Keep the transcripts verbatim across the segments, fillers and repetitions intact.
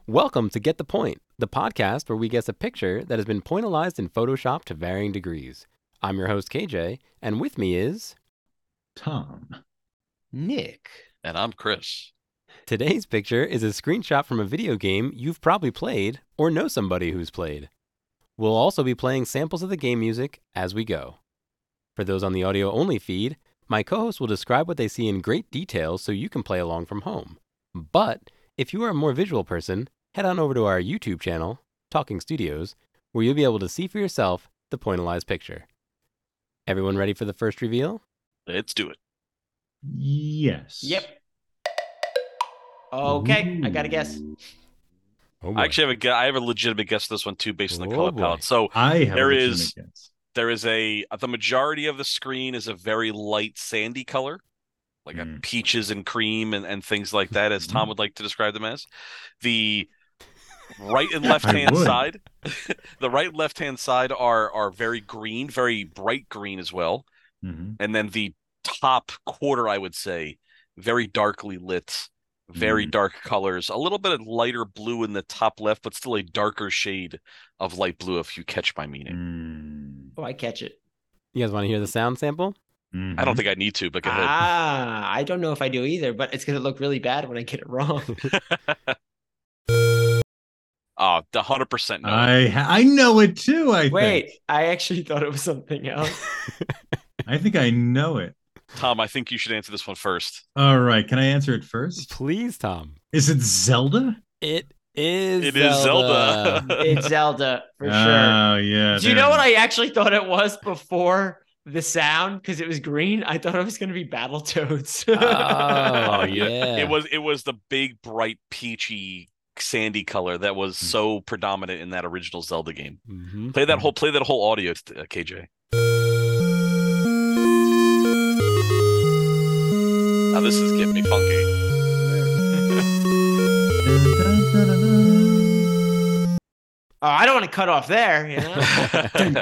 Welcome to Get the Point, the podcast where we guess a picture that has been pointalized in Photoshop to varying degrees. I'm your host, K J, and with me is... Tom. Nick. And I'm Chris. Today's picture is a screenshot from a video game you've probably played or know somebody who's played. We'll also be playing samples of the game music as we go. For those on the audio-only feed, my co-host will describe what they see in great detail so you can play along from home. But if you are a more visual person, head on over to our YouTube channel, Talking Studios, where you'll be able to see for yourself the pointalized picture. Everyone ready for the first reveal? Let's do it. Yes. Yep. Okay, Ooh. I got a guess. Oh boy. I actually have a, gu- I have a legitimate guess for this one too, based on the Oh color boy. palette. So I have There a is- legitimate guess. there is a the majority of the screen is a very light sandy color, like a Mm. peaches and cream and, and things like that, as Tom would like to describe them as. The right and left hand would. side, the right and left hand side are are very green, very bright green as well. Mhm. And then the top quarter, I would say, very darkly lit, very Mm. dark colors, a little bit of lighter blue in the top left, but still a darker shade of light blue, if you catch my meaning. Mm. Oh, I catch it. You guys want to hear the sound sample? Mhm. I don't think I need to, but go ahead. Ah, I don't know if I do either, but it's going to look really bad when I get it wrong. Oh, the one hundred percent no. I ha- I know it too. I Wait, think. I actually thought it was something else. I think I know it. Tom, I think you should answer this one first. All right. Can I answer it first? Please, Tom. Is it Zelda? It is It is Zelda. Zelda. It's Zelda for sure. Oh yeah. Do you there know it what is. I actually thought it was before the sound? Because it was green. I thought it was going to be Battletoads. Oh, yeah. yeah. It was it was the big, bright, peachy, sandy color that was so predominant in that original Zelda game. Mhm. Play that whole play that whole audio, uh, K J. Now this is getting me funky. Oh, I don't want to cut off there. You know?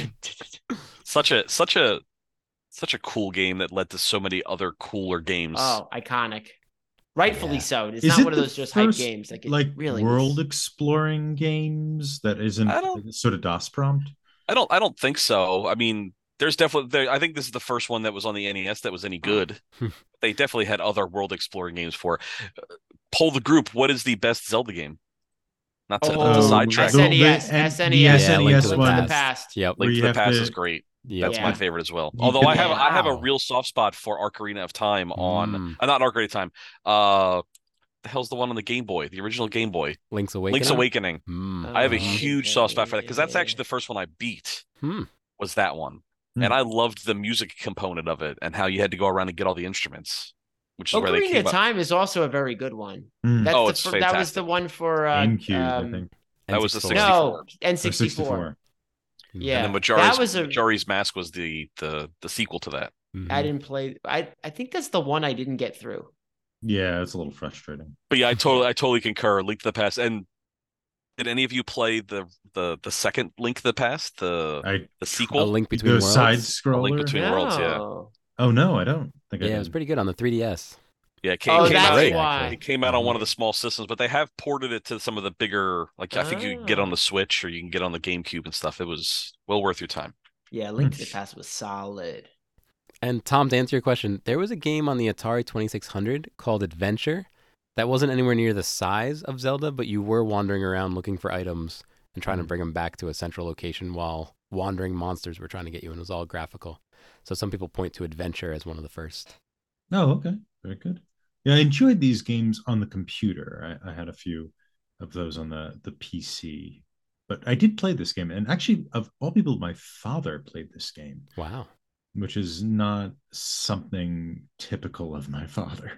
such a such a such a cool game that led to so many other cooler games. Oh, iconic. Rightfully Yeah. so. It's Is not it one of the those just hype first, games. Like, it like really world was- exploring games that isn't I don't- sort of DOS prompt? I don't I don't think so. I mean, there's definitely there, I think this is the first one that was on the N E S that was any good. They definitely had other world exploring games for. Uh, poll the group. What is the best Zelda game? Not to, Oh, to sidetrack. the- SNES, the- and SNES. the Yeah, Link SNES to the Link to the one. past. Yep. where Link you to the have Past to- is great. Yep. That's Yeah. my favorite as well. You Although can- I have I have a Wow. real soft spot for Ocarina of Time on Mm. uh, not Ocarina of Time. Uh, the hell's the one on the Game Boy? The original Game Boy. Link's Awakening. Link's Awakening. Mm. I have a Oh, huge okay. soft spot for that because that's actually the first one I beat. Hmm. Was that one, Hmm. and I loved the music component of it and how you had to go around and get all the instruments, which is where they Ocarina came of up. Time is also a very good one. Mm. That's Oh, the it's fir- that was the fantastic. one for uh, GameCube, um, I think. That was the N sixty-four. No, N Or sixty-four. sixty-four. Yeah, And the Majori's, that was a. Majori's Mask was the, the the sequel to that. Mhm. I didn't play. I I think that's the one I didn't get through. Yeah, it's a little frustrating. But yeah, I totally I totally concur. Link to the Past. And did any of you play the the the second Link to the Past, the I the A sequel? Link Between the Worlds. side A scroller. Link Between Worlds, yeah. No. Oh no, I don't think I Yeah, did. it was pretty good on the three D S. Yeah, it came, Oh, it came that's out. great, why. actually. It came out on one of the small systems, but they have ported it to some of the bigger. Like I think you can get it on Oh. the Switch or you can get it on the GameCube and stuff. It was well worth your time. Yeah, Link to the Past was solid. And Tom, to answer your question, there was a game on the Atari twenty-six hundred called Adventure that wasn't anywhere near the size of Zelda, but you were wandering around looking for items and trying to Mhm. bring them back to a central location while wandering monsters were trying to get you, and it was all graphical. So some people point to Adventure as one of the first. Oh, okay. Very good. Yeah, I enjoyed these games on the computer. I, I had a few of those on the, the P C. But I did play this game. And actually, of all people, my father played this game, Wow. which is not something typical of my father.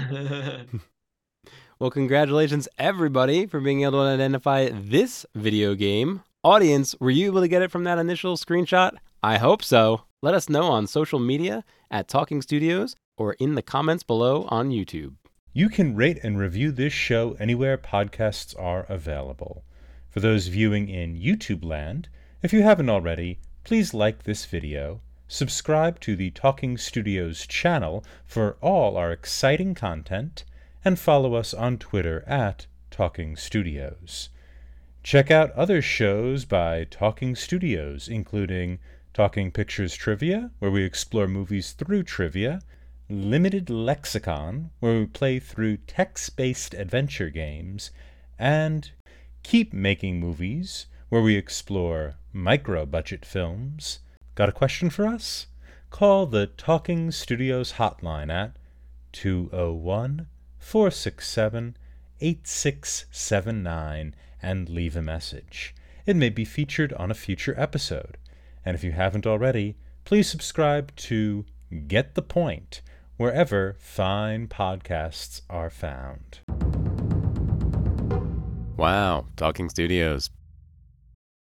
Well, congratulations, everybody, for being able to identify this video game. Audience, were you able to get it from that initial screenshot? I hope so. Let us know on social media at Talking Studios or in the comments below on YouTube. You can rate and review this show anywhere podcasts are available. For those viewing in YouTube land, if you haven't already, please like this video, subscribe to the Talking Studios channel for all our exciting content, and follow us on Twitter at Talking Studios. Check out other shows by Talking Studios, including Talking Pictures Trivia, where we explore movies through trivia, Limited Lexicon, where we play through text-based adventure games, and Keep Making Movies, where we explore micro-budget films. Got a question for us? Call the Talking Studios hotline at two oh one, four six seven, eight six seven nine and leave a message. It may be featured on a future episode. And if you haven't already, please subscribe to Get the Point wherever fine podcasts are found. Wow, Talking Studios.